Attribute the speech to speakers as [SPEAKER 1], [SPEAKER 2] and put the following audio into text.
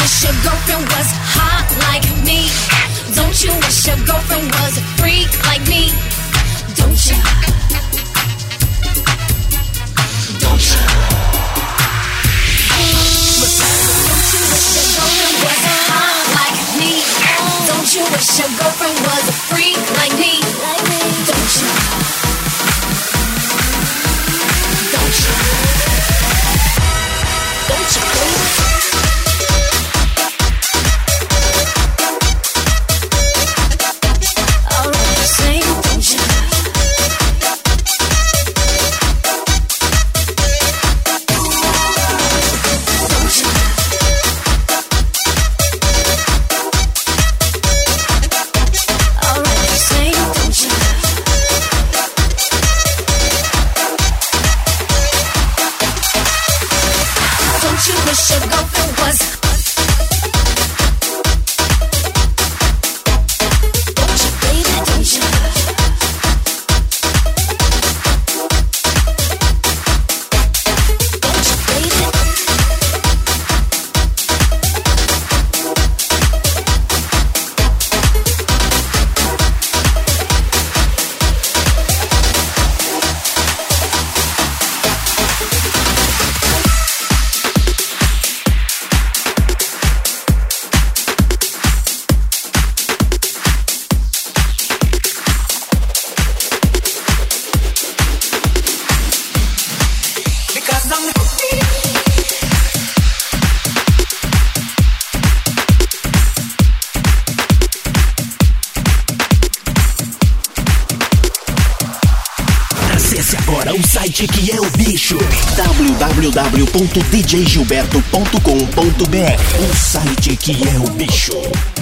[SPEAKER 1] wish your girlfriend was hot like me? Don't you wish your girlfriend was a freak like me? Don't you? Don't you? Don't you wish your girlfriend was hot like me? Don't you wish your girlfriend was a freak like me? Don't you? Don't you? Don't you, please?
[SPEAKER 2] Agora o site que é o bicho, www.djgilberto.com.br, o site que é o bicho.